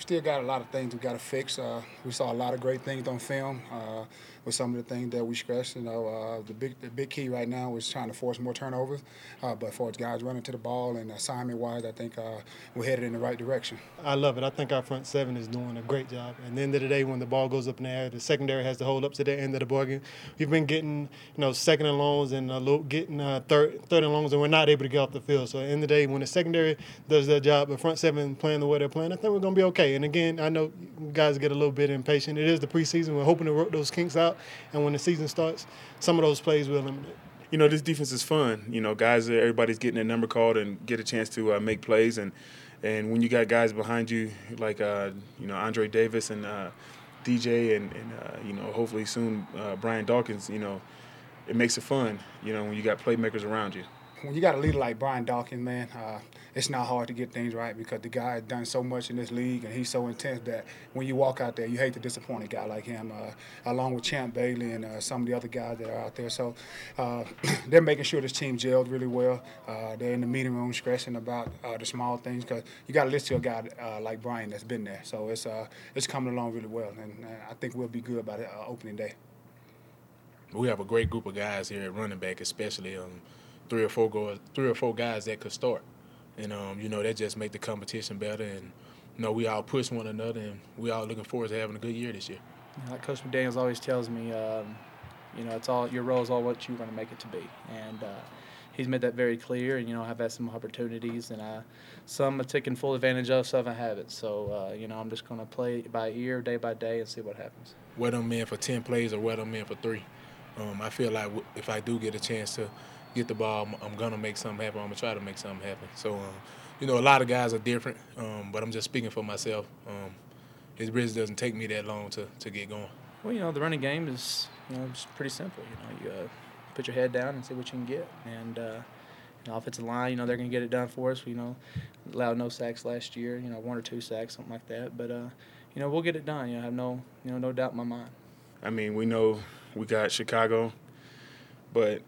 still got a lot of things we got to fix. We saw a lot of great things on film with some of the things that we scratched. The big key right now is trying to force more turnovers. But for guys running to the ball and assignment-wise, I think we're headed in the right direction. I love it. I think our front seven is doing a great job. At the end of the day, when the ball goes up in the air, the secondary has to hold up to the end of the bargain. We've been getting, second and longs and getting third and longs, and we're not able to get off the field. So at the end of the day, when the secondary does their job, the front seven playing the way they're playing, I think we're going to be okay. And again, I know guys get a little bit impatient. It is the preseason. We're hoping to work those kinks out, and when the season starts, some of those plays will eliminate. This defense is fun. Guys, everybody's getting their number called and get a chance to make plays. And when you got guys behind you like, Andre Davis and DJ and hopefully soon Brian Dawkins, it makes it fun, when you got playmakers around you. When you got a leader like Brian Dawkins, man, it's not hard to get things right because the guy has done so much in this league and he's so intense that when you walk out there, you hate to disappoint a guy like him, along with Champ Bailey and some of the other guys that are out there. So they're making sure this team gelled really well. They're in the meeting room stressing about the small things because you got to listen to a guy like Brian that's been there. So it's coming along really well, and I think we'll be good by the opening day. We have a great group of guys here at running back, especially three or four guys that could start. And, that just make the competition better. And, we all push one another, and we all looking forward to having a good year this year. Like Coach McDaniels always tells me, it's all your role is all what you want to make it to be. And he's made that very clear. And, I've had some opportunities, and some I've taken full advantage of, some I haven't. So, I'm just going to play by ear, day by day, and see what happens. Whether I'm in for 10 plays or whether I'm in for 3. I feel like if I do get a chance to get the ball, I'm going to make something happen. I'm going to try to make something happen. So, a lot of guys are different, but I'm just speaking for myself. It really doesn't take me that long to get going. Well, the running game is, just pretty simple. You put your head down and see what you can get. And, offensive line, they're going to get it done for us. We, allowed no sacks last year, 1 or 2 sacks, something like that. But, we'll get it done. I have no doubt in my mind. I mean, we know we got Chicago, but,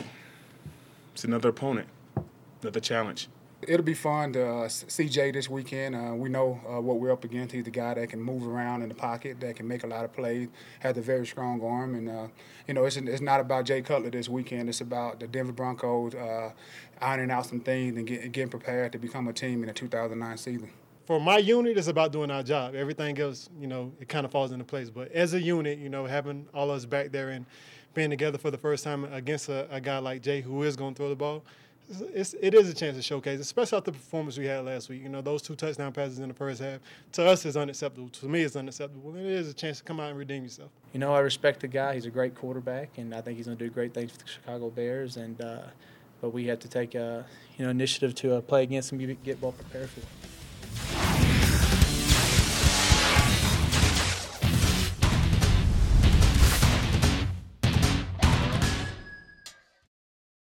it's another opponent, another challenge. It'll be fun to see Jay this weekend. We know what we're up against. He's the guy that can move around in the pocket, that can make a lot of plays, has a very strong arm. And, it's not about Jay Cutler this weekend. It's about the Denver Broncos ironing out some things and getting prepared to become a team in the 2009 season. For my unit, it's about doing our job. Everything else, it kind of falls into place. But as a unit, having all of us back there and being together for the first time against a guy like Jay who is going to throw the ball, it is a chance to showcase, especially after the performance we had last week. Those 2 touchdown passes in the first half, to us, is unacceptable. To me, it's unacceptable. It is a chance to come out and redeem yourself. I respect the guy. He's a great quarterback, and I think he's going to do great things for the Chicago Bears. And but we have to take initiative to play against him, get well prepared for him.